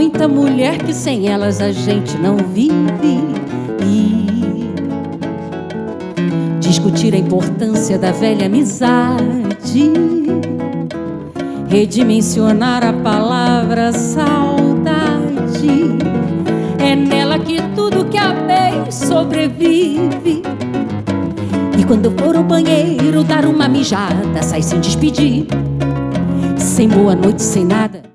muita mulher que sem elas a gente não vive. E discutir a importância da velha amizade, redimensionar a palavra saudade. É nela que tudo que amei sobrevive. E quando eu for ao banheiro dar uma mijada, sai sem despedir, sem boa noite, sem nada.